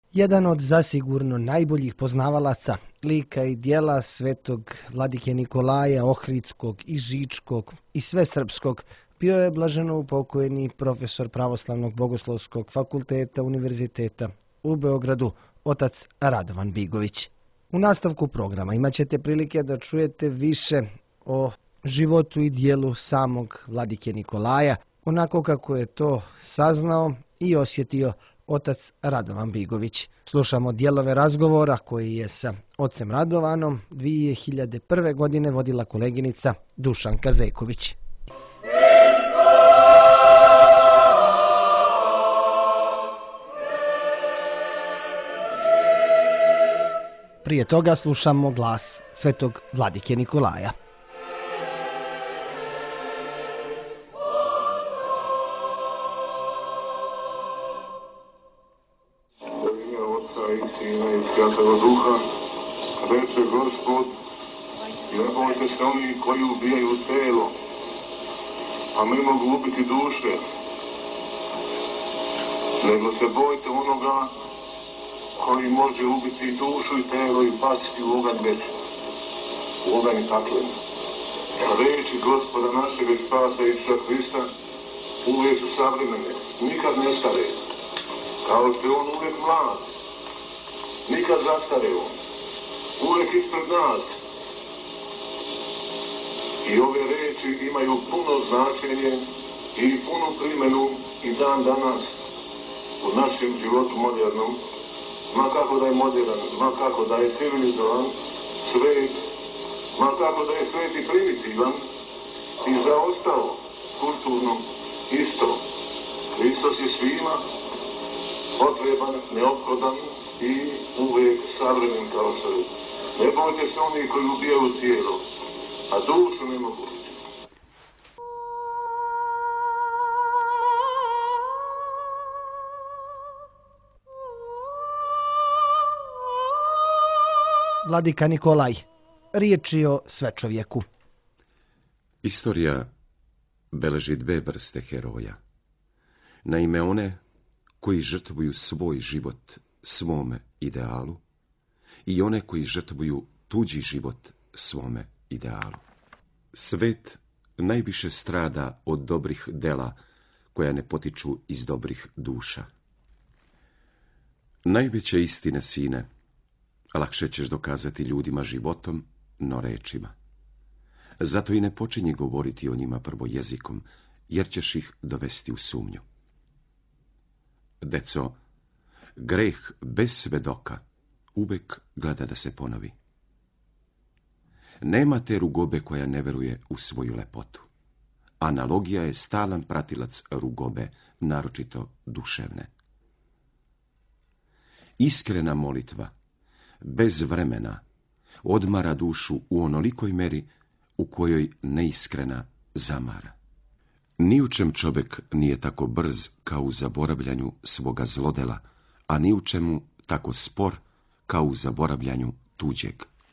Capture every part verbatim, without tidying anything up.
Jedan od zasigurno najboljih poznavalaca lika i dijela svetog vladike Nikolaja Ohridskog i Žičkog i svesrpskog bio je blaženoupokojeni profesor Pravoslavnog bogoslovskog fakulteta Univerziteta u Beogradu, otac Radovan Bigović. U nastavku programa imat ćete prilike da čujete više o životu i dijelu samog vladike Nikolaja, onako kako je to saznao i osjetio otac Radovan Bigović. Slušamo dijelove razgovora koji je sa ocem Radovanom dvije hiljade prve. godine vodila koleginica Dušanka Zeković. Prije toga slušamo glas svetog vladike Nikolaja. Svetoga Duha, reče Gospod, ne bojte se oni koji ubijaju telo, a ne mogu ubiti duše, nego se bojte onoga koji može ubiti dušu i telo i baciti u oganj večni, u oganj taklen. Reči Gospoda našeg Spasa Isusa Hrista uvijek su savremene, nikad ne stare, kao što je on uvijek mlad. Nikad zastareo, uvijek ispred nas. I ove reči imaju puno značenje i punu primjenu i dan danas u našem životu modernom, ma kako da je modern, ma kako da je civilizovan svet, ma kako da je svet i primitivan i zaostao kulturno isto. Hristos je svima potreban, neophodan i uvijek savremen kao što je. Ne bojte se oni koji ubijaju tijelo, a dušu ne mogu ubiti. Vladika Nikolaj, riječi o svečovjeku. Istorija beleži dve vrste heroja. Naime, one koji žrtvuju svoj život svome idealu i one koji žrtvuju tuđi život svome idealu. Svet najviše strada od dobrih dela koja ne potiču iz dobrih duša. Najveće istine, sine, lakše ćeš dokazati ljudima životom, no rečima. Zato i ne počinji govoriti o njima prvo jezikom, jer ćeš ih dovesti u sumnju. Deco, greh bez svedoka uvek gleda da se ponovi. Nema te rugobe koja ne veruje u svoju lepotu. Analogija je stalan pratilac rugobe, naročito duševne. Iskrena molitva, bez vremena, odmara dušu u onolikoj meri u kojoj neiskrena zamara. Ni u čem čovjek nije tako brz kao u zaboravljanju svoga zlodela, a ni u čemu tako spor kao u zaboravljanju tuđeg.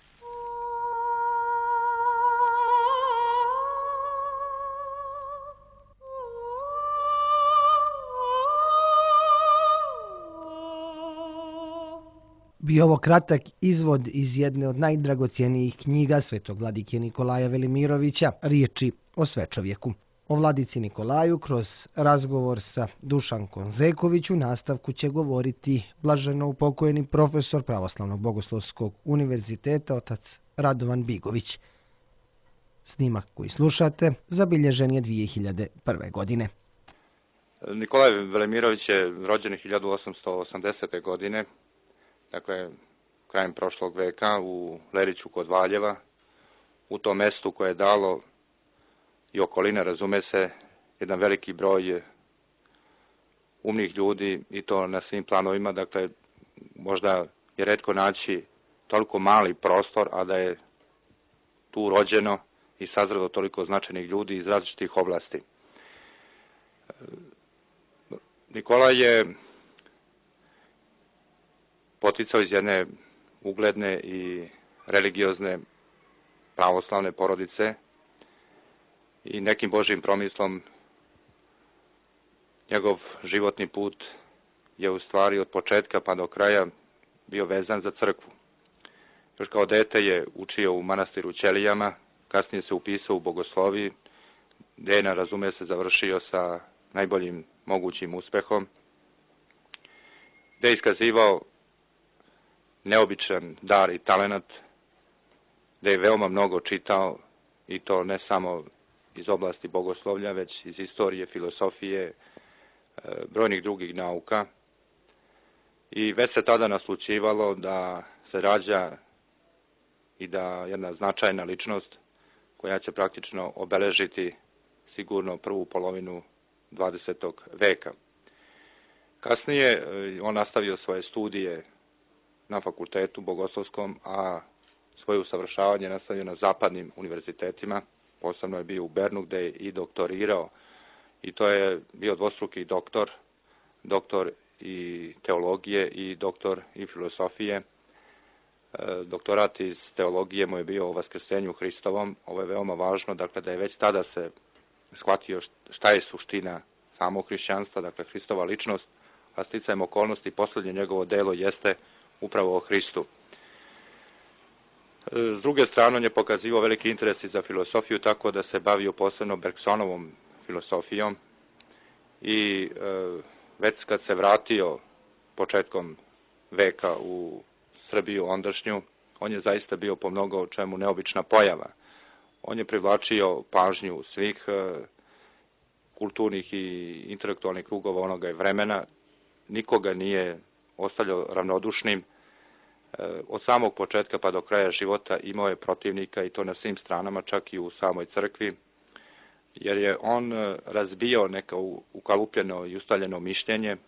Bio ovo kratak izvod iz jedne od najdragocjenijih knjiga svetog vladike Nikolaja Velimirovića, riječi o svečovjeku. O vladici Nikolaju kroz razgovor sa Dušankom Zeković u nastavku će govoriti blaženoupokojeni profesor Pravoslavnog bogoslovskog univerziteta otac Radovan Bigović. Snimak koji slušate zabilježen je dvije hiljade prve. godine. Nikolaj Velimirović je rođen hiljadu osamsto osamdesete. godine, dakle krajem prošlog veka u Leriću kod Valjeva, u tom mestu koje je dalo i okoline, razume se, jedan veliki broj umnih ljudi i to na svim planovima, dakle možda je retko naći toliko mali prostor, a da je tu rođeno i sazrelo toliko značajnih ljudi iz različitih oblasti. Nikolaj je poticao iz jedne ugledne i religiozne pravoslavne porodice i nekim Božjim promislom njegov životni put je u stvari od početka pa do kraja bio vezan za crkvu. Još kao dete je učio u manastiru Ćelijama, kasnije se upisao u bogosloviji, gdje je, razume se, završio sa najboljim mogućim uspehom, gdje je iskazivao neobičan dar i talenat, gdje je veoma mnogo čitao, i to ne samo iz oblasti bogoslovlja, već iz istorije, filosofije, brojnih drugih nauka. I već se tada naslućivalo da se rađa i da jedna značajna ličnost koja će praktično obeležiti sigurno prvu polovinu dvadesetog veka. Kasnije on nastavio svoje studije na fakultetu bogoslovskom, a svoje usavršavanje nastavio na zapadnim univerzitetima. Posebno je bio u Bernu gdje je i doktorirao, i to je bio dvostruki doktor, doktor i teologije i doktor i filosofije. Doktorat iz teologije mu je bio o vaskrsenju Hristovom. Ovo je veoma važno, dakle, da je već tada se shvatio šta je suština samog hrišćanstva, dakle Hristova ličnost, a sticajem okolnosti posljednje njegovo delo jeste upravo o Hristu. S druge strane, on je pokazivao veliki interes i za filosofiju, tako da se bavio posebno Bergsonovom filosofijom i e, već kad se vratio početkom veka u Srbiju ondašnju, on je zaista bio po mnogo čemu neobična pojava. On je privlačio pažnju svih e, kulturnih i intelektualnih krugova onoga vremena, nikoga nije ostavljao ravnodušnim. Od samog početka pa do kraja života imao je protivnika, i to na svim stranama, čak i u samoj crkvi, jer je on razbio neka ukalupljeno i ustaljeno mišljenje.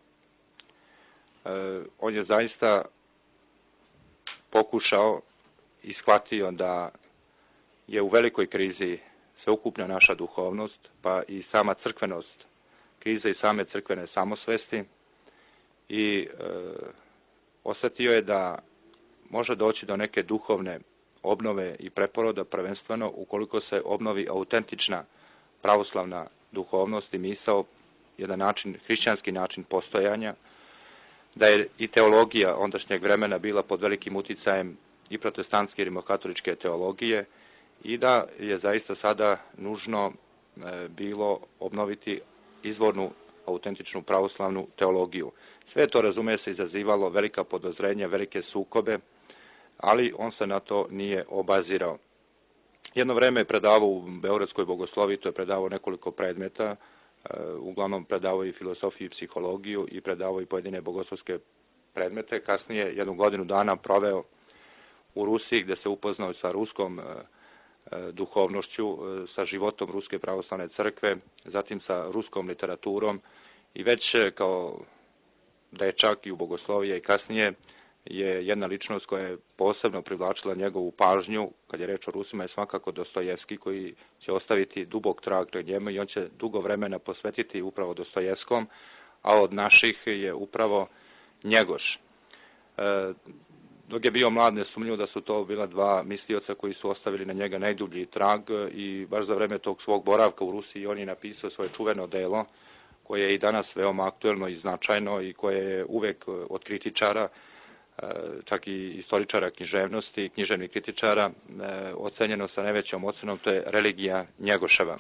On je zaista pokušao i shvatio da je u velikoj krizi sveukupna naša duhovnost, pa i sama crkvenost, kriza i same crkvene samosvesti, i e, osjetio je da može doći do neke duhovne obnove i preporoda, prvenstveno ukoliko se obnovi autentična pravoslavna duhovnost i misao, jedan način, hrišćanski način postojanja, da je i teologija ondašnjeg vremena bila pod velikim uticajem i protestantske i rimokatoličke teologije, i da je zaista sada nužno e, bilo obnoviti izvornu autentičnu pravoslavnu teologiju. Sve to, razume se, izazivalo velika podozrenja, velike sukobe, ali on se na to nije obazirao. Jedno vreme je predavao u Beogradskoj bogosloviji, to je predavao nekoliko predmeta, uglavnom predavao i filosofiju i psihologiju, i predavao i pojedine bogoslovske predmete. Kasnije jednu godinu dana proveo u Rusiji, gdje se upoznao sa ruskom duhovnošću, sa životom Ruske pravoslavne crkve, zatim sa ruskom literaturom, i već kao dečak i u bogoslovije i kasnije je jedna ličnost koja je posebno privlačila njegovu pažnju, kad je reč o Rusima, je svakako Dostojevski, koji će ostaviti dubok trag pred njemu, i on će dugo vremena posvetiti upravo Dostojevskom, a od naših je upravo Njegoš. E, dok je bio mlad, nesumnjivo da su to bila dva mislioca koji su ostavili na njega najdublji trag, i baš za vreme tog svog boravka u Rusiji on je napisao svoje čuveno delo, koje je i danas veoma aktuelno i značajno, i koje je uvek od kritičara, čak i istoričara književnosti, književnih kritičara, ocenjeno sa najvećom ocenom, to je Religija Njegoševa.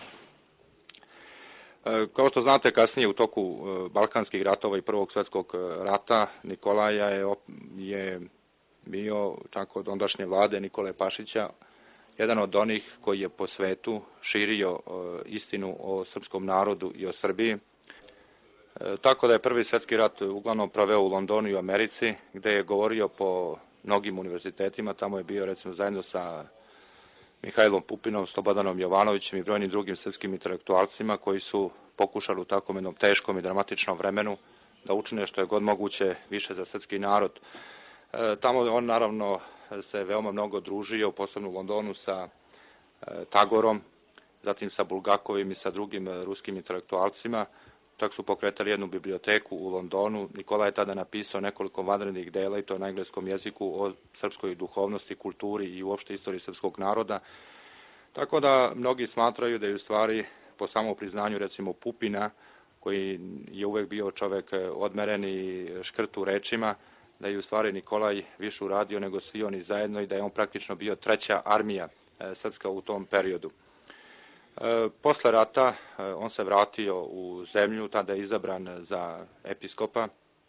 Kao što znate, kasnije u toku Balkanskih ratova i Prvog svjetskog rata Nikolaja je, je bio, čak od ondašnje vlade Nikole Pašića, jedan od onih koji je po svetu širio istinu o srpskom narodu i o Srbiji. Tako da je Prvi svjetski rat uglavnom proveo u Londonu i u Americi, gdje je govorio po mnogim univerzitetima. Tamo je bio, recimo, zajedno sa Mihajlom Pupinom, Slobodanom Jovanovićem i brojnim drugim srpskim intelektualcima koji su pokušali u takvom jednom teškom i dramatičnom vremenu da učine što je god moguće više za srpski narod. E, tamo on naravno se veoma mnogo družio, posebno u Londonu, sa e, Tagorom, zatim sa Bulgakovim i sa drugim e, ruskim intelektualcima. Čak su pokretali jednu biblioteku u Londonu. Nikola je tada napisao nekoliko vanrednih dela, i to na engleskom jeziku, o srpskoj duhovnosti, kulturi i uopšte istoriji srpskog naroda. Tako da mnogi smatraju da je u stvari, po samom priznanju recimo Pupina, koji je uvek bio čovek odmeren i škrt u rečima, da je u stvari Nikolaj više uradio nego svi oni zajedno i da je on praktično bio treća armija srpska u tom periodu. Posle rata on se vratio u zemlju, tada je izabran za episkopa.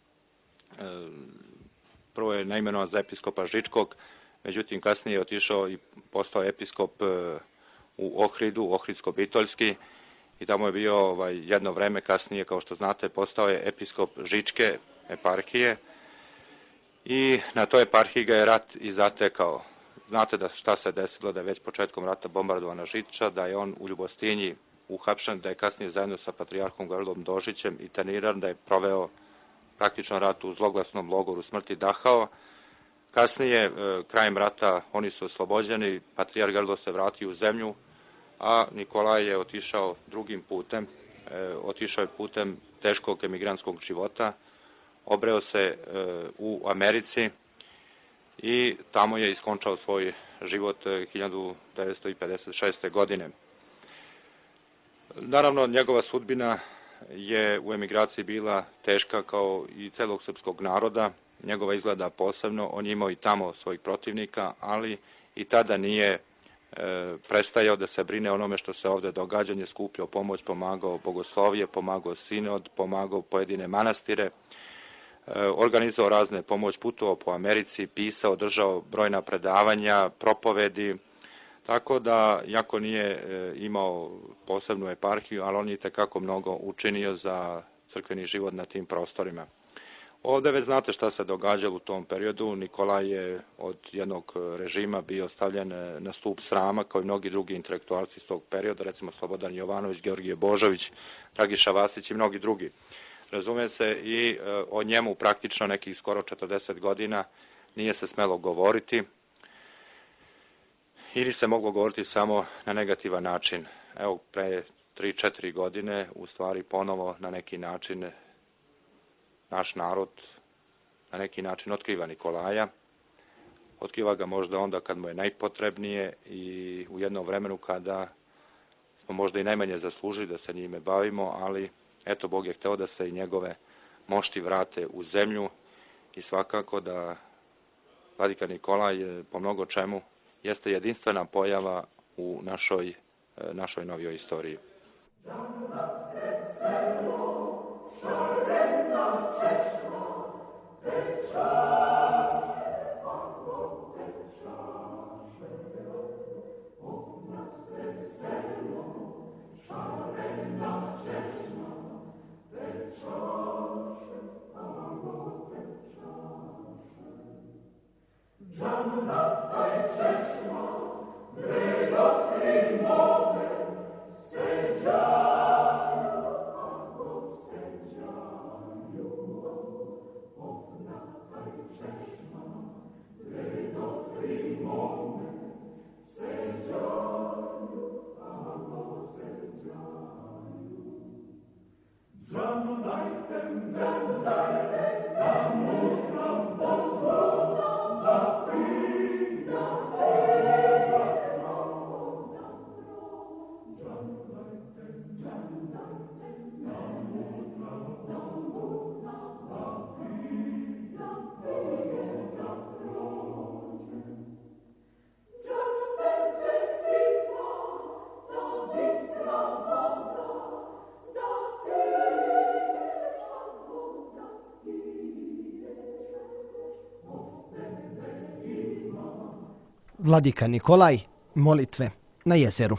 Prvo je naimenovan za episkopa Žičkog, međutim kasnije je otišao i postao episkop u Ohridu, Ohridsko-Bitoljski, i tamo je bio ovaj, jedno vreme. Kasnije, kao što znate, postao je episkop Žičke eparhije i na toj eparhiji ga je rat i zatekao. Znate da šta se desilo, da je već početkom rata bombardovana Žiča, da je on u Ljubostinji uhapšen, da je kasnije zajedno sa patrijarhom Gavrilom Dožićem interniran, da je proveo praktično rat u zloglasnom logoru smrti Dachau. Kasnije, krajem rata, oni su oslobođeni, patrijarh Gavrilo se vratio u zemlju, a Nikolaj je otišao drugim putem, otišao je putem teškog emigrantskog života, obreo se u Americi i tamo je iskončao svoj život hiljadu devetsto pedeset šeste. godine. Naravno, njegova sudbina je u emigraciji bila teška kao i celog srpskog naroda, njegova izgleda posebno, on je imao i tamo svojih protivnika, ali i tada nije e, prestajao da se brine onome što se ovde događa, je skupljao pomoć, pomagao bogoslovije, pomagao sinod, pomagao pojedine manastire, organizovao razne pomoć, putovao po Americi, pisao, držao brojna predavanja, propovedi, tako da, jako nije imao posebnu eparhiju, ali on je tekako mnogo učinio za crkveni život na tim prostorima. Ovde već znate šta se događalo u tom periodu. Nikolaj je od jednog režima bio stavljen na stup srama, kao i mnogi drugi intelektualci iz tog perioda, recimo Slobodan Jovanović, Georgije Božović, Dragiša Vasić i mnogi drugi. Razume se, i o njemu praktično nekih skoro četrdeset godina nije se smelo govoriti ili se moglo govoriti samo na negativan način. Evo, pre tri četiri godine, u stvari ponovo na neki način naš narod na neki način otkriva Nikolaja. Otkriva ga možda onda kad mu je najpotrebnije i u jednom vremenu kada smo možda i najmanje zaslužili da se njime bavimo, ali eto, Bog je hteo da se i njegove mošti vrate u zemlju i svakako da vladika Nikolaj po mnogo čemu jeste jedinstvena pojava u našoj, našoj novijoj istoriji. Vladika Nikolaj, molitve na jezeru.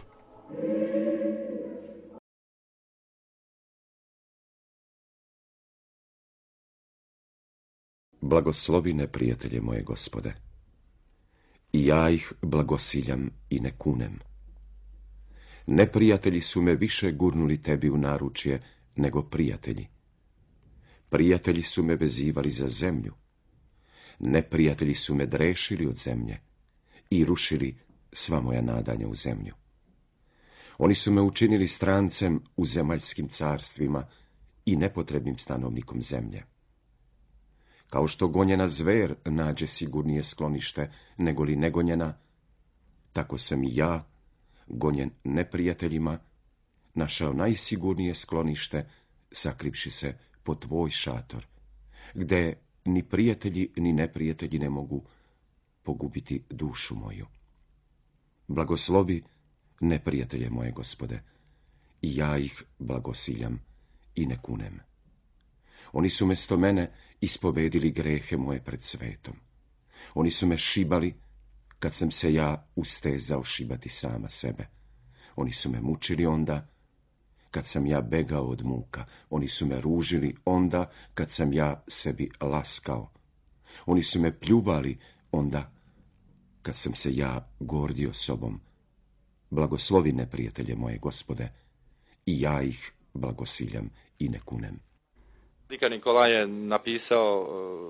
Blagoslovi neprijatelje moje, Gospode, i ja ih blagosiljam i ne kunem. Neprijatelji su me više gurnuli tebi u naručje nego prijatelji. Prijatelji su me vezivali za zemlju. Neprijatelji su me drešili od zemlje i rušili sva moja nadanja u zemlju. Oni su me učinili strancem u zemaljskim carstvima i nepotrebnim stanovnikom zemlje. Kao što gonjena zver nađe sigurnije sklonište nego li negonjena, tako sam i ja, gonjen neprijateljima, našao najsigurnije sklonište sakrivši se po tvoj šator, gde ni prijatelji ni neprijatelji ne mogu pogubiti dušu moju. Blagoslovi neprijatelje moje, Gospode, i ja ih blagosiljam i ne kunem. Oni su mesto mene ispovedili grehe moje pred svetom. Oni su me šibali kad sam se ja ustezao šibati sama sebe. Oni su me mučili onda kad sam ja begao od muka. Oni su me ružili onda kad sam ja sebi laskao. Oni su me pljuvali onda kad sam se ja gordio sobom. Blagoslovi neprijatelje moje, Gospode, i ja ih blagosiljam i ne kunem. Vladika Nikolaj je napisao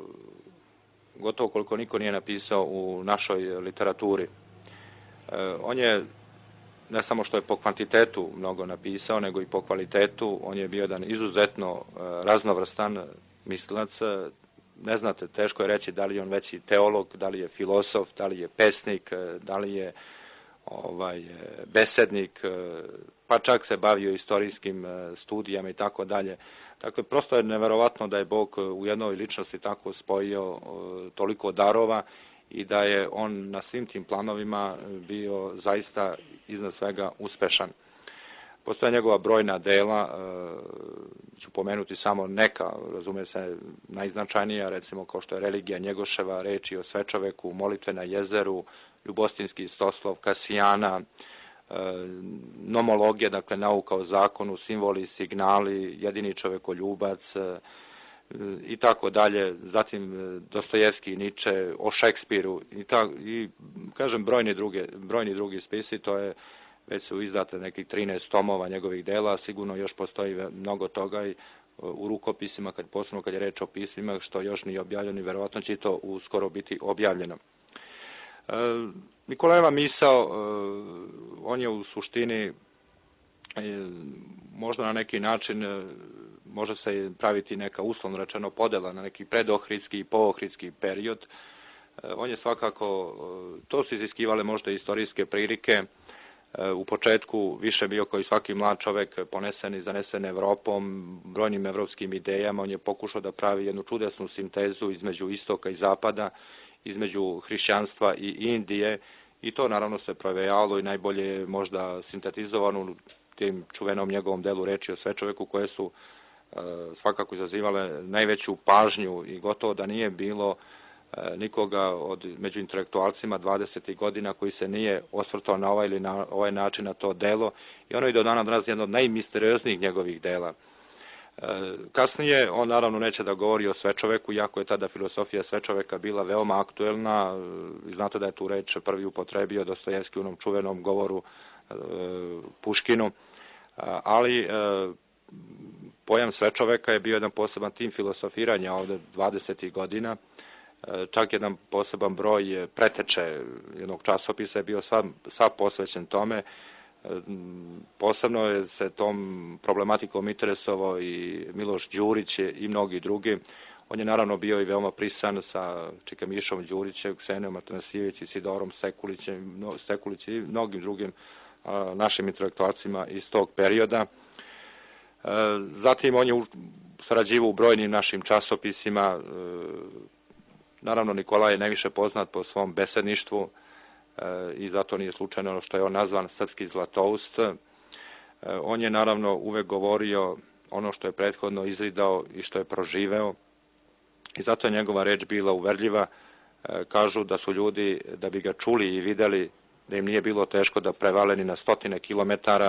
gotovo koliko niko nije napisao u našoj literaturi. On je, ne samo što je po kvantitetu mnogo napisao, nego i po kvalitetu. On je bio jedan izuzetno raznovrstan mislilac. Ne znate, teško je reći da li je on veći teolog, da li je filosof, da li je pesnik, da li je ovaj, besednik, pa čak se bavio istorijskim studijama i tako dalje. Dakle, prosto je neverovatno da je Bog u jednoj ličnosti tako spojio toliko darova i da je on na svim tim planovima bio zaista iznad svega uspešan. Postoje njegova brojna dela, ću pomenuti samo neka, razume se, najznačajnija, recimo kao što je Religija Njegoševa, Reči o svečoveku, Molitve na jezeru, Ljubostinski istoslov, Kasijana, Nomologija, dakle nauka o zakonu, Simboli, signali, Jedini čovekoljubac i tako dalje. Zatim Dostojevski, Niče, o Šekspiru i, ta, i kažem brojni drugi, brojni drugi spisi. To je, već su izdate nekih trinaest tomova njegovih dela, sigurno još postoji mnogo toga i u rukopisima, kad posebno kad je reč o pismima, što još nije objavljeno i verovatno će to uskoro biti objavljeno. Nikolajeva misao, on je u suštini možda na neki način može se praviti neka uslovno rečeno podela na neki predohridski i poohridski period. On je svakako, to su iziskivale možda istorijske prilike, u početku više bio kao i svaki mlad čovek ponesen i zanesen Evropom, brojnim evropskim idejama. On je pokušao da pravi jednu čudesnu sintezu između istoka i zapada, između hrišćanstva i Indije, i to naravno se provejalo i najbolje je možda sintetizovano u tim čuvenom njegovom delu Reči o svečoveku, koje su e, svakako izazivale najveću pažnju i gotovo da nije bilo e, nikoga od među intelektualcima dvadesetih godina koji se nije osvrtao na ovaj ili na ovaj način na to delo, i ono je do dana danas jedno od najmisterioznijih njegovih dela. Kasnije, on naravno neće da govori o svečoveku, iako je tada filosofija svečoveka bila veoma aktuelna. Znate da je tu reč prvi upotrebio Dostojevski u onom čuvenom govoru Puškinu, ali pojam svečoveka je bio jedan poseban tim filosofiranja ovde dvadesetih godina. Čak jedan poseban broj preteče jednog časopisa je bio sav, sav posvećen tome. Posebno je se tom problematikom interesovao i Miloš Đurić i mnogi drugi. On je naravno bio i veoma prisan sa Čikamišom Đurićem, Ksenijom Atanasijević i Sidorom Sekulićem, Sekulić i mnogim drugim a, našim intelektualcima iz tog perioda. A, zatim on je sarađivao u brojnim našim časopisima. A, naravno Nikolaj je najviše poznat po svom besedništvu, i zato nije slučajno ono što je on nazvan srpski Zlatoust. On je naravno uvek govorio ono što je prethodno izridao i što je proživeo, i zato je njegova reč bila uverljiva. Kažu da su ljudi, da bi ga čuli i videli, da im nije bilo teško da prevaleni na stotine kilometara,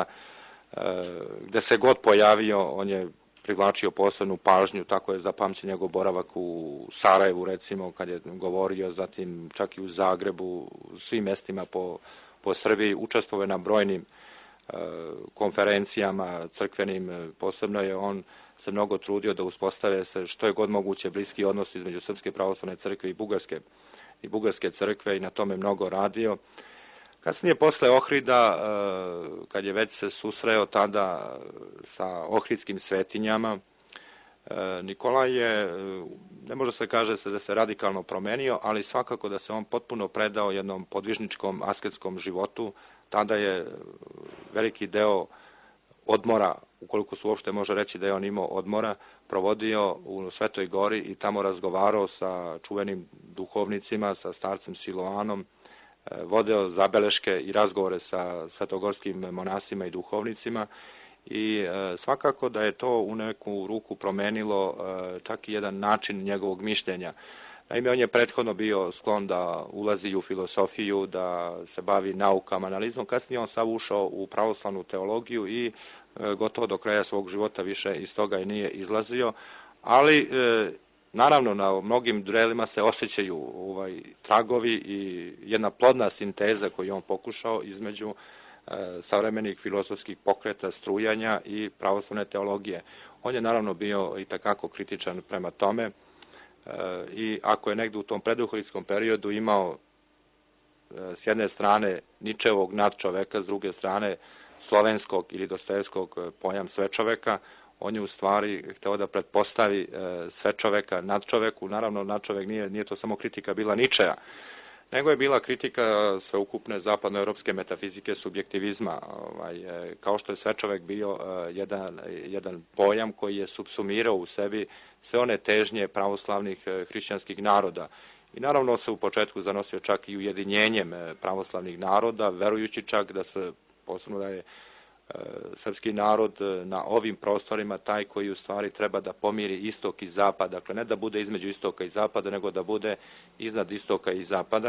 gde se god pojavio, on je privlačio posebnu pažnju. Tako je zapamćen njegov boravak u Sarajevu, recimo, kad je govorio, zatim čak i u Zagrebu, u svim mestima po, po Srbiji. Učestvovao je na brojnim e, konferencijama crkvenim. Posebno je on se mnogo trudio da uspostave se što je god moguće bliski odnos između Srpske pravoslavne crkve i Bugarske, i Bugarske crkve, i na tome mnogo radio. Kasnije, posle Ohrida, kad je već se susreo tada sa ohridskim svetinjama, Nikolaj je, ne može se kaže da se radikalno promenio, ali svakako da se on potpuno predao jednom podvižničkom asketskom životu. Tada je veliki deo odmora ukoliko se uopšte može reći da je on imao odmora, provodio u Svetoj Gori i tamo razgovarao sa čuvenim duhovnicima, sa starcem Siloanom, vodeo zabeleške i razgovore sa svetogorskim monasima i duhovnicima i svakako da je to u neku ruku promenilo čak i jedan način njegovog mišljenja. Naime, on je prethodno bio sklon da ulazi u filosofiju, da se bavi naukama, analizom. Kasnije on sav ušao u pravoslavnu teologiju i gotovo do kraja svog života više iz toga i nije izlazio. Ali, naravno, na mnogim delima se osjećaju ovaj, tragovi i jedna plodna sinteza koju on pokušao između savremenih filozofskih pokreta, strujanja i pravoslavne teologije. On je naravno bio i takako kritičan prema tome. I ako je negdje u tom preduhovitskom periodu imao s jedne strane Ničevog nadčoveka, s druge strane slovenskog ili dostojevskog pojam svečoveka, on je u stvari hteo da pretpostavi svečoveka nadčoveku. Naravno, nadčovek nije, nije to samo kritika bila Ničeja, nego je bila kritika sveukupne zapadnoevropske metafizike subjektivizma, ovaj, kao što je svečovek bio jedan, jedan pojam koji je subsumirao u sebi sve one težnje pravoslavnih hrišćanskih naroda. I naravno se u početku zanosio čak i ujedinjenjem pravoslavnih naroda, verujući čak da se, posebno da je srpski narod na ovim prostorima taj koji u stvari treba da pomiri istok i zapad. Dakle, ne da bude između istoka i zapada, nego da bude iznad istoka i zapada.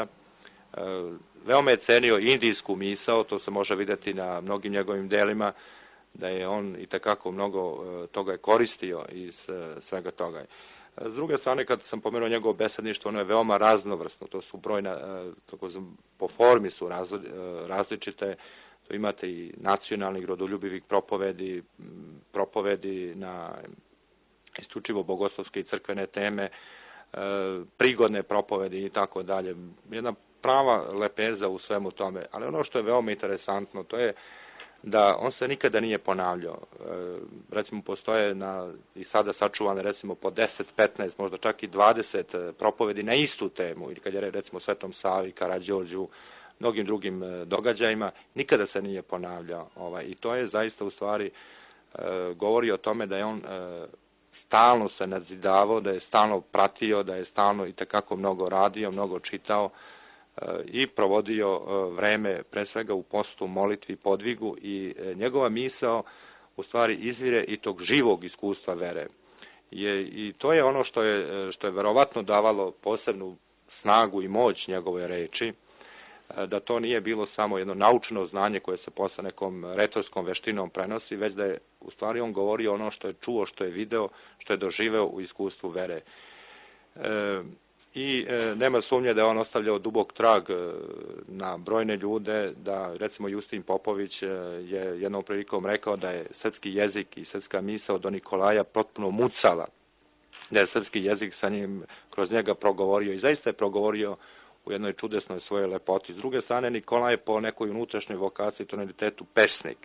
Veoma je cenio indijsku misao, to se može vidjeti na mnogim njegovim delima, da je on i takako mnogo toga je koristio iz svega toga. S druge strane, kad sam pomenuo njegovo besedništvo, ono je veoma raznovrsno, to su brojna, po formi su različite, to imate i nacionalnih rodoljubivih propovedi, propovedi na isključivo bogoslovske i crkvene teme, prigodne propovedi i tako dalje. Jedna prava lepeza u svemu tome, ali ono što je veoma interesantno, to je da on se nikada nije ponavljao. Recimo, postoje na, i sada sačuvane recimo po deset, petnaest, možda čak i dvadeset propovedi na istu temu, ili kad je recimo Svetom Savi, Karađorđu, mnogim drugim događajima, nikada se nije ponavljao. Ovaj, I to je zaista u stvari govori o tome da je on stalno se nadzidavao, da je stalno pratio, da je stalno i tekako mnogo radio, mnogo čitao i provodio vreme pre svega u postu, molitvi, podvigu i njegova misao u stvari izvire i tog živog iskustva vere. Je, I to je ono što je, što je verovatno davalo posebnu snagu i moć njegove reči, da to nije bilo samo jedno naučno znanje koje se posle nekom retorskom veštinom prenosi, već da je u stvari on govorio ono što je čuo, što je video, što je doživeo u iskustvu vere. E, I e, nema sumnje da je on ostavljao dubok trag na brojne ljude, da recimo Justin Popović je jednom prilikom rekao da je srpski jezik i srpska misao do Nikolaja potpuno mucala, da je srpski jezik sa njim kroz njega progovorio i zaista je progovorio u jednoj čudesnoj svojoj lepoti. S druge strane, Nikolaj je po nekoj unutrašnjoj vokaciji, tonalitetu pesnik.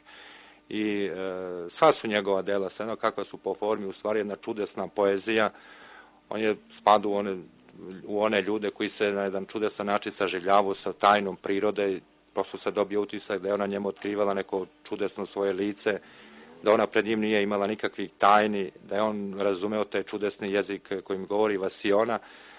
I e, sva su njegova dela, sve jedno kakva su po formi, u stvari jedna čudesna poezija. On je spadu u one, u one ljude koji se na jedan čudesan način saživljavaju sa tajnom prirode. Prosto se dobije utisak da je ona njemu otkrivala neko čudesno svoje lice, da ona pred njim nije imala nikakvih tajni, da je on razumeo taj čudesni jezik kojim govori Vasiona,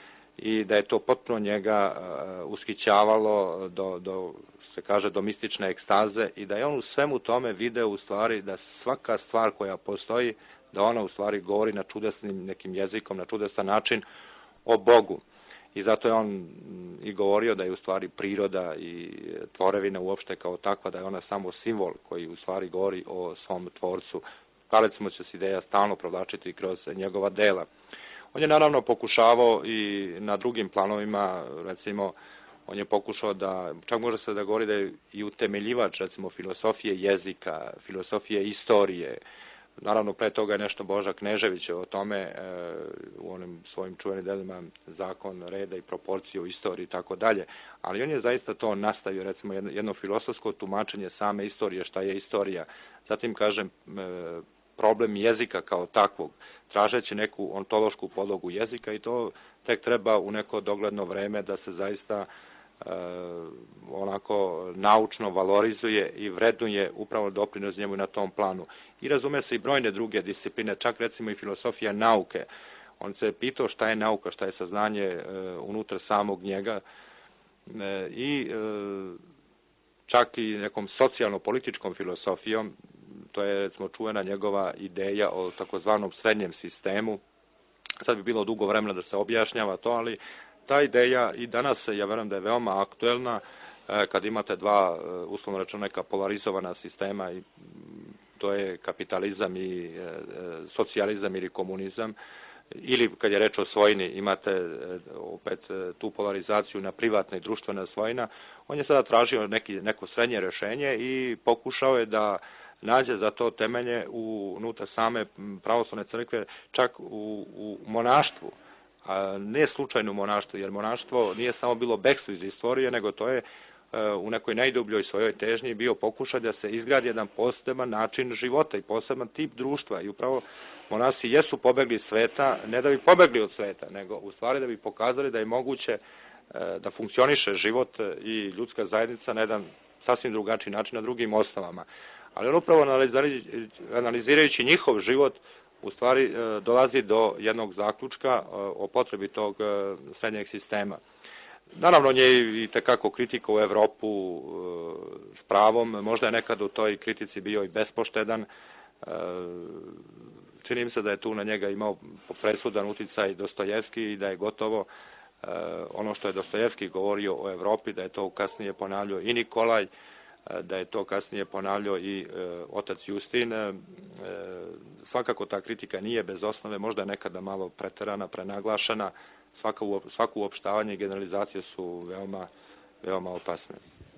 i da je to potpuno njega uh, ushićavalo do, do, se kaže, do mistične ekstaze i da je on u svemu tome video u stvari da svaka stvar koja postoji, da ona u stvari govori na čudesnim nekim jezikom, na čudesan način o Bogu. I zato je on i govorio da je u stvari priroda i tvorevina uopšte kao takva, da je ona samo simbol koji u stvari govori o svom tvorcu. Pa recimo će se ideja stalno provlačiti kroz njegova dela. On je naravno pokušavao i na drugim planovima, recimo, on je pokušao da, čak može se da govori da je i utemeljivač, recimo, filosofije jezika, filosofije istorije. Naravno, pre toga je nešto Boža Knežević o tome, e, u onim svojim čuvenim delima Zakon reda i proporcije u istoriji i tako dalje. Ali on je zaista to nastavio, recimo, jedno, jedno filosofsko tumačenje same istorije, šta je istorija. Zatim, kažem, e, problem jezika kao takvog, tražeći neku ontološku podlogu jezika i to tek treba u neko dogledno vreme da se zaista onako naučno valorizuje i vrednuje upravo doprinos njemu na tom planu. I razume se i brojne druge discipline, čak recimo i filosofija nauke. On se je pitao šta je nauka, šta je saznanje unutar samog njega i čak i nekom socijalno-političkom filosofijom, to je recimo čuvena njegova ideja o takozvanom srednjem sistemu. Sad bi bilo dugo vremena da se objašnjava to, ali ta ideja i danas, ja verujem da je veoma aktuelna, kad imate dva, uslovno rečeno, neka polarizovana sistema, i to je kapitalizam i socijalizam ili komunizam, ili kad je reč o svojini, imate opet tu polarizaciju na privatna i društvena svojina. On je sada tražio neki, neko srednje rešenje i pokušao je da nađe za to temelje unutar same pravoslavne crkve, čak u, u monaštvu. A ne slučajno u monaštvu, jer monaštvo nije samo bilo bekstvo iz istorije, nego to je u nekoj najdubljoj svojoj težnji bio pokušaj da se izgradi jedan poseban način života i poseban tip društva. I upravo monasi jesu pobegli iz sveta, ne da bi pobegli od sveta, nego u stvari da bi pokazali da je moguće da funkcioniše život i ljudska zajednica na jedan sasvim drugačiji način, na drugim osnovama. Ali on upravo analizirajući njihov život, u stvari dolazi do jednog zaključka o potrebi tog srednjeg sistema. Naravno, on je i tekako kritikao Evropu s pravom, možda je nekad u toj kritici bio i bespoštedan. Čini mi se da je tu na njega imao presudan uticaj Dostojevski i da je gotovo ono što je Dostojevski govorio o Evropi, da je to kasnije ponavljao i Nikolaj, da je to kasnije ponavljao i e, otac Justin. E, svakako ta kritika nije bez osnove, možda je nekada malo preterana, prenaglašena. Svako, svako uopštavanje i generalizacije su veoma, veoma opasne.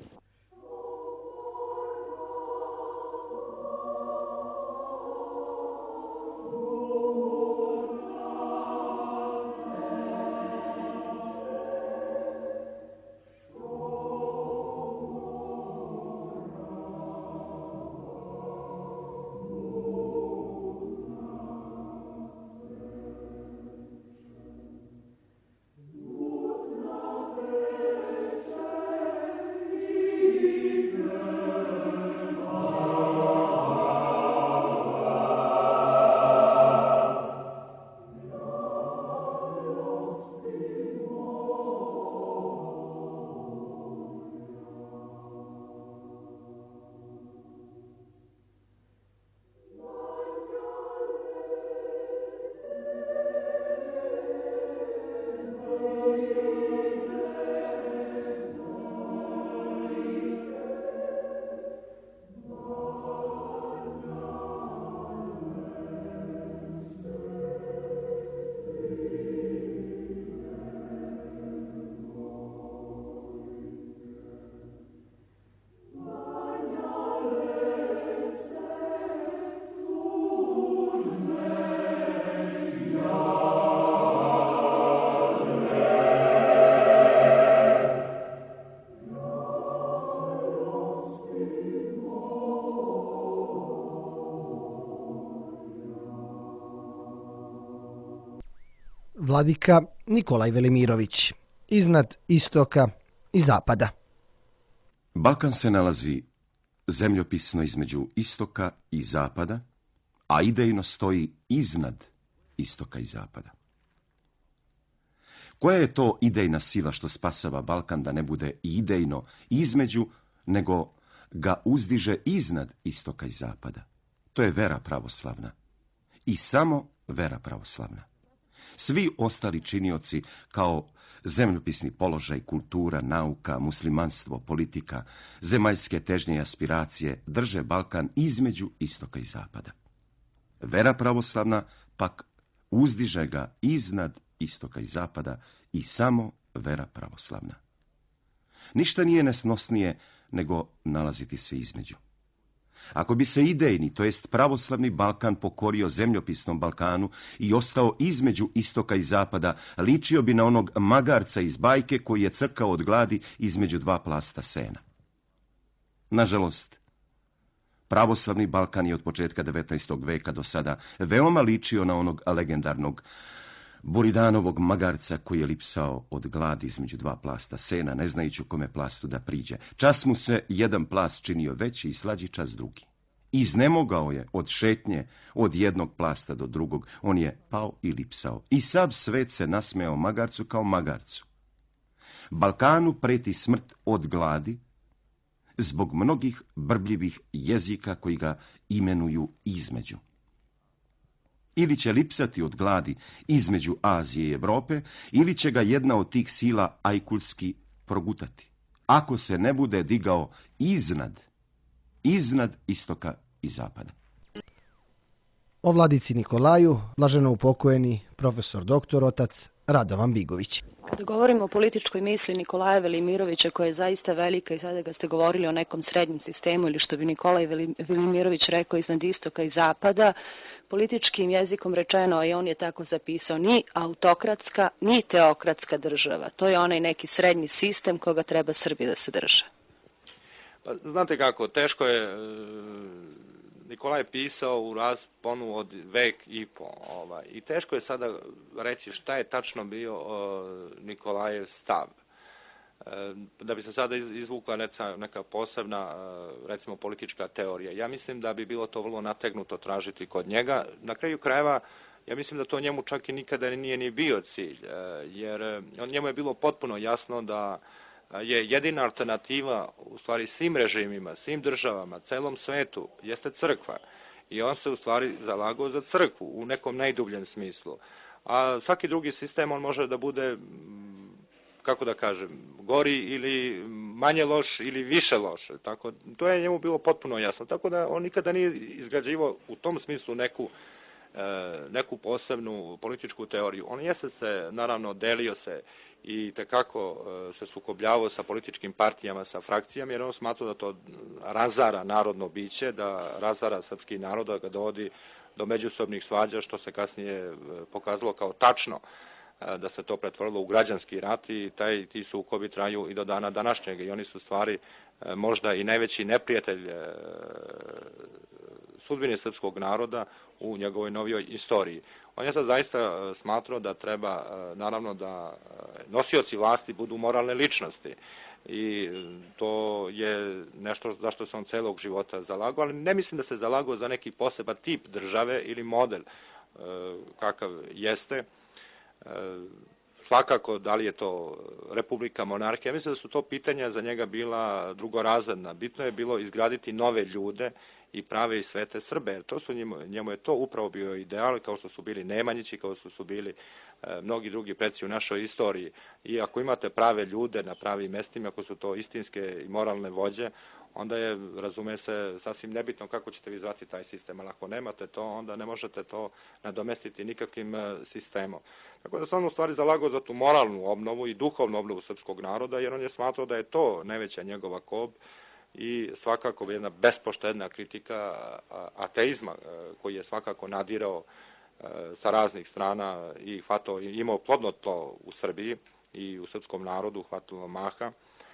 Vladika Nikolaj Velimirović, iznad istoka i zapada. Balkan se nalazi zemljopisno između istoka i zapada, a idejno stoji iznad istoka i zapada. Koja je to idejna sila što spasava Balkan da ne bude i idejno između, nego ga uzdiže iznad istoka i zapada? To je vera pravoslavna. I samo vera pravoslavna. Svi ostali činioci kao zemljopisni položaj, kultura, nauka, muslimanstvo, politika, zemaljske težnje i aspiracije drže Balkan između istoka i zapada. Vera pravoslavna pak uzdiže ga iznad istoka i zapada i samo vera pravoslavna. Ništa nije nesnosnije nego nalaziti se između. Ako bi se idejni, to jest pravoslavni Balkan pokorio zemljopisnom Balkanu i ostao između istoka i zapada, ličio bi na onog magarca iz bajke koji je crkao od gladi između dva plasta sena. Nažalost, pravoslavni Balkan je od početka devetnaestog veka do sada veoma ličio na onog legendarnog Buridanovog magarca koji je lipsao od gladi između dva plasta sena, ne znajući u kome plastu da priđe. Čas mu se jedan plast činio veći i slađi čas drugi. Iznemogao je od šetnje od jednog plasta do drugog, on je pao i lipsao. I sav svet se nasmejao magarcu kao magarcu. Balkanu preti smrt od gladi, zbog mnogih brbljivih jezika koji ga imenuju između. Ili će lipsati od gladi između Azije i Evrope, ili će ga jedna od tih sila ajkulski progutati, ako se ne bude digao iznad, iznad istoka i zapada. O vladici Nikolaju, blaženo upokojeni profesor doktor otac Radovan Bigović. Kada govorimo o političkoj misli Nikolaja Velimirovića, koja je zaista velika, i sada ga ste govorili o nekom srednjem sistemu, ili što bi Nikolaj Velimirović rekao, iznad istoka i zapada, političkim jezikom rečeno, i on je tako zapisao, ni autokratska, ni teokratska država. To je onaj neki srednji sistem koga treba Srbi da se drže. Pa, znate kako, teško je, Nikolaj je pisao u rasponu od vek i po, ovaj, i teško je sada reći šta je tačno bio uh, Nikolajev stav. Uh, da bi se sada izvukla neka, neka posebna, uh, recimo, politička teorija. Ja mislim da bi bilo to vrlo nategnuto tražiti kod njega. Na kraju krajeva, ja mislim da to njemu čak i nikada nije ni bio cilj, uh, jer on, njemu je bilo potpuno jasno da je jedina alternativa u stvari svim režimima, svim državama, celom svetu, jeste crkva. I on se u stvari zalagao za crkvu u nekom najdubljem smislu. A svaki drugi sistem on može da bude, kako da kažem, gori ili manje loš ili više loš. Tako, to je njemu bilo potpuno jasno. Tako da on nikada nije izgrađivao u tom smislu neku neku posebnu političku teoriju. On jeste se, naravno, delio se i tekako se sukobljavao sa političkim partijama, sa frakcijama, jer on smatrao da to razara narodno biće, da razara srpski narod, da ga dovodi do međusobnih svađa, što se kasnije pokazalo kao tačno, da se to pretvorilo u građanski rat i taj, ti sukobi traju i do dana današnjeg i oni su stvari možda i najveći neprijatelj sudbine srpskog naroda u njegovoj novijoj istoriji. On je sad zaista smatrao da treba, naravno, da nosioci vlasti budu moralne ličnosti i to je nešto zašto se on celog života zalagao, ali ne mislim da se zalagao za neki poseban tip države ili model kakav jeste. Svakako, da li je to republika, monarhija, mislim da su to pitanja za njega bila drugorazredna. Bitno je bilo izgraditi nove ljude i prave i svete Srbe, jer to su njemu, njemu je to upravo bio ideal, kao što su bili Nemanjići, kao što su bili e, mnogi drugi preci u našoj istoriji. I ako imate prave ljude na pravim mestima, ako su to istinske i moralne vođe, onda je, razume se, sasvim nebitno kako ćete vi zvati taj sistem, ali ako nemate to, onda ne možete to nadomestiti nikakvim sistemom. Tako da sam on u stvari zalagao za tu moralnu obnovu i duhovnu obnovu srpskog naroda, jer on je smatrao da je to najveća njegova kob i svakako jedna bespoštedna kritika ateizma koji je svakako nadirao sa raznih strana i hvatao, imao plodno tlo u Srbiji i u srpskom narodu, hvatalo maha.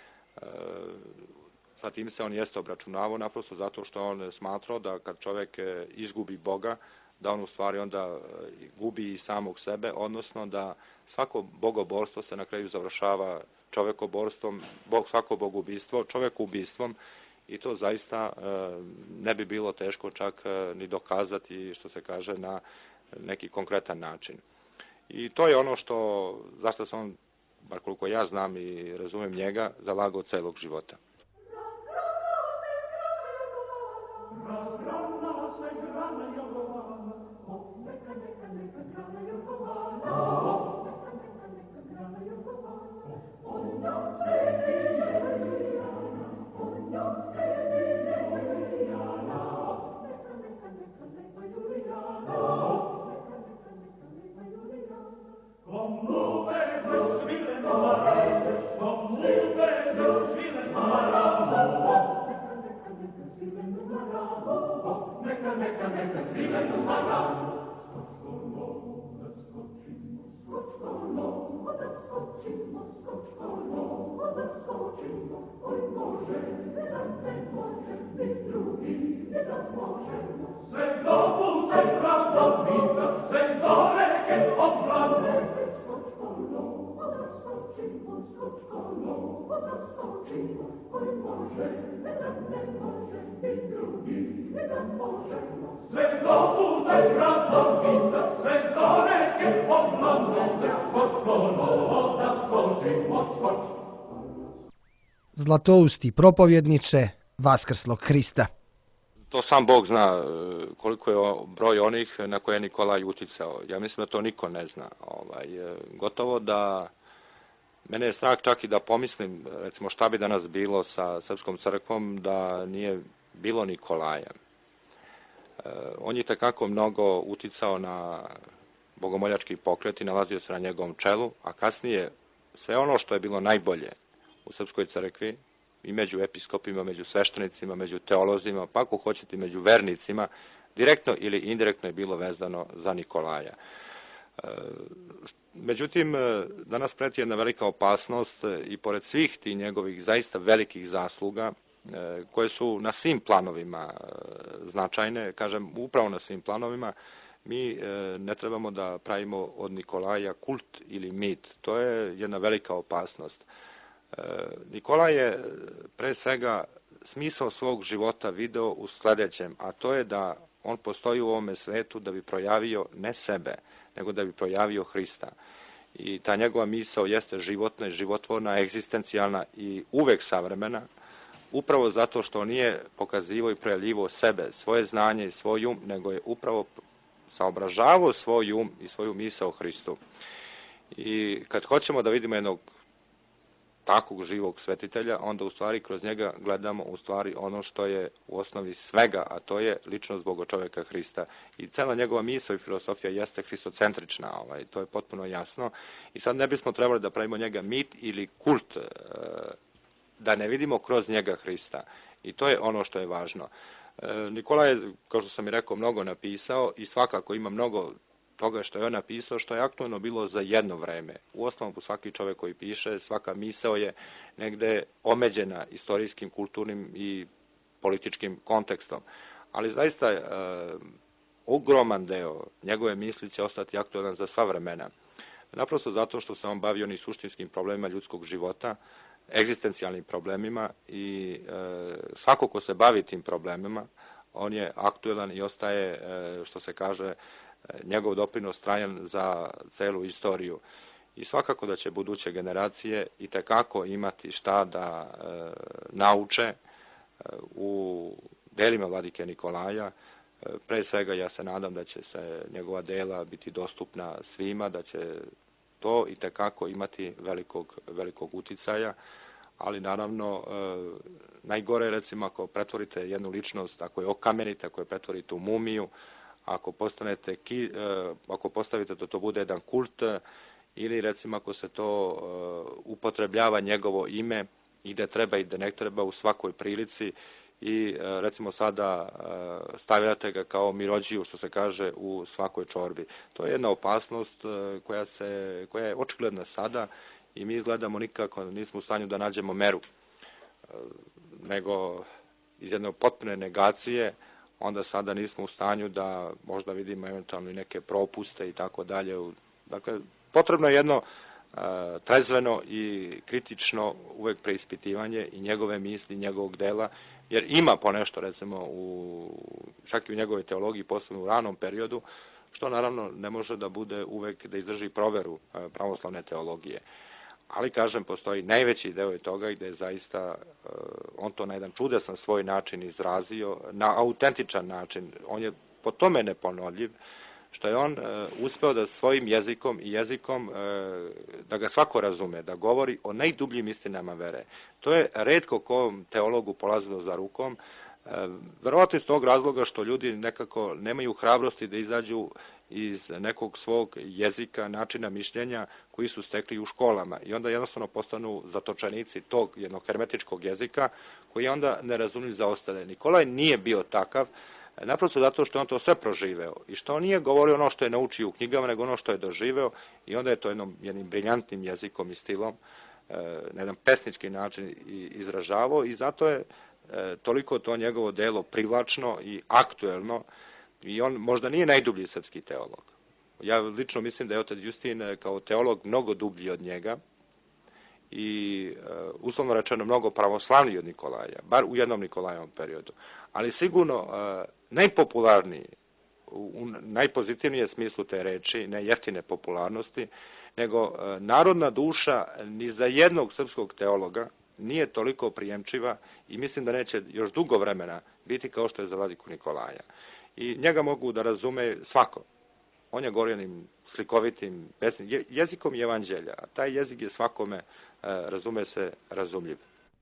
Sa tim se on jeste obračunavao naprosto zato što on smatrao da kad čovjek izgubi Boga, da on u stvari onda gubi i samog sebe, odnosno da svako bogoborstvo se na kraju završava čovekoborstvom, bog, svako bogubistvo, čovekubistvom i to zaista ne bi bilo teško čak ni dokazati, što se kaže, na neki konkretan način. I to je ono što, zašto sam on, bar koliko ja znam i razumem njega, zalagao celog života. Come Zlatousti propovjedniče Vaskrslog Hrista. To sam Bog zna koliko je broj onih na koje je Nikolaj uticao. Ja mislim da to niko ne zna. Ovaj, gotovo da mene je strah čak i da pomislim, recimo šta bi danas bilo sa Srpskom crkvom da nije bilo Nikolaja. On je tekako mnogo uticao na bogomoljački pokret i nalazio se na njegovom čelu, a kasnije sve ono što je bilo najbolje u Srpskoj crkvi, i među episkopima, među sveštenicima, među teolozima, pa ako hoćete među vernicima, direktno ili indirektno je bilo vezano za Nikolaja. Međutim, danas preti jedna velika opasnost i pored svih tih njegovih zaista velikih zasluga, koje su na svim planovima značajne, kažem upravo na svim planovima, mi ne trebamo da pravimo od Nikolaja kult ili mit. To je jedna velika opasnost. Nikolaj je pre svega smisao svog života video u sledećem, a to je da on postoji u ovome svetu da bi projavio ne sebe, nego da bi projavio Hrista. I ta njegova misao jeste životna, životvorna, egzistencijalna i uvek savremena, upravo zato što nije pokazivo i projavljivo sebe, svoje znanje i svoj um, nego je upravo saobražavao svoj um i svoju misao Hristu. I kad hoćemo da vidimo jednog takvog živog svetitelja, onda u stvari kroz njega gledamo u stvari ono što je u osnovi svega, a to je ličnost Boga čoveka Hrista. I cela njegova misao i filosofija jeste hristocentrična, ovaj, to je potpuno jasno. I sad ne bismo trebali da pravimo njega mit ili kult, da ne vidimo kroz njega Hrista. I to je ono što je važno. Nikolaj je, kao što sam i rekao, mnogo napisao i svakako ima mnogo toga što je on napisao, što je aktualno bilo za jedno vreme. U osnovu, svaki čovek koji piše, svaka misao je negde omeđena istorijskim, kulturnim i političkim kontekstom. Ali zaista e, ogroman deo njegove misli će ostati aktualan za sva vremena. Naprosto zato što se on bavi onim suštinskim problemima ljudskog života, egzistencijalnim problemima i e, svako ko se bavi tim problemima, on je aktualan i ostaje, e, što se kaže, njegov doprinos trajan za celu istoriju. I svakako da će buduće generacije i tekako imati šta da e, nauče e, u delima vladike Nikolaja. E, pre svega ja se nadam da će se njegova dela biti dostupna svima, da će to i tekako imati velikog, velikog uticaja, ali naravno e, najgore je recimo ako pretvorite jednu ličnost, ako je okamenite, ako je pretvorite u mumiju, ako postanete, ki, ako postavite da to bude jedan kult ili recimo ako se to upotrebljava njegovo ime i da treba i da ne treba u svakoj prilici i recimo sada stavljate ga kao mirođiju, što se kaže, u svakoj čorbi. To je jedna opasnost koja, se, koja je očigledna sada i mi izgledamo nikako nismo u stanju da nađemo meru, nego iz jedne potpune negacije onda sada nismo u stanju da možda vidimo eventualno i neke propuste i tako dalje. Dakle, potrebno je jedno uh, trezveno i kritično uvek preispitivanje i njegove misli, njegovog dela, jer ima ponešto, recimo, u, čak i u njegovoj teologiji, posebno u ranom periodu, što naravno ne može da bude uvek da izdrži proveru uh, pravoslavne teologije. Ali, kažem, postoji najveći deo toga gde je zaista uh, on to na jedan čudesan svoj način izrazio, na autentičan način. On je po tome neponovljiv, što je on uh, uspeo da svojim jezikom i jezikom, uh, da ga svako razume, da govori o najdubljim istinama vere. To je retko kom teologu polazilo za rukom, uh, verovatno iz tog razloga što ljudi nekako nemaju hrabrosti da izađu iz nekog svog jezika, načina mišljenja koji su stekli u školama i onda jednostavno postanu zatočenici tog jednog hermetičkog jezika koji je onda nerazumljiv za ostale. Nikolaj nije bio takav, naprosto zato što on to sve proživeo i što on nije govorio ono što je naučio u knjigama, nego ono što je doživeo i onda je to jednom, jednim briljantnim jezikom i stilom na jedan pesnički način izražavao i zato je toliko to njegovo delo privlačno i aktuelno. I on možda nije najdublji srpski teolog. Ja lično mislim da je otac Justin kao teolog mnogo dublji od njega i uslovno rečeno mnogo pravoslavniji od Nikolaja, bar u jednom Nikolajevom periodu, ali sigurno najpopularniji, u najpozitivnijem smislu te reči, ne jeftine popularnosti, nego narodna duša ni za jednog srpskog teologa nije toliko prijemčiva i mislim da neće još dugo vremena biti kao što je za vladiku Nikolaja. I njega mogu da razume svako. On je govorim slikovitim jezikom evanđelja, a taj jezik je svakome, razume se, razumljiv.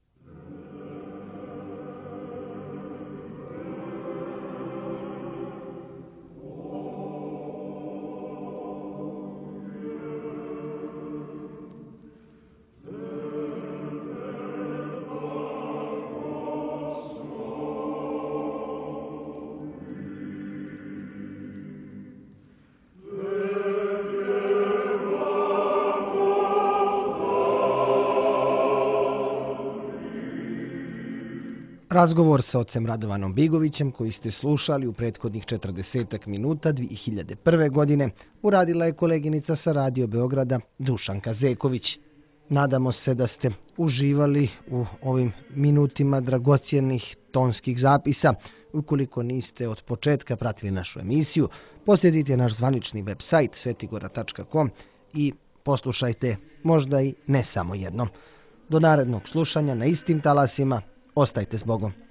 Razgovor sa ocem Radovanom Bigovićem, koji ste slušali u prethodnih četrdesetak minuta dvije hiljade prve. godine, uradila je koleginica sa Radio Beograda Dušanka Zeković. Nadamo se da ste uživali u ovim minutima dragocjenih tonskih zapisa. Ukoliko niste od početka pratili našu emisiju, posjetite naš zvanični web sajt svetigora tačka com i poslušajte možda i ne samo jednom. Do narednog slušanja na istim talasima. Ostajte s Bogom.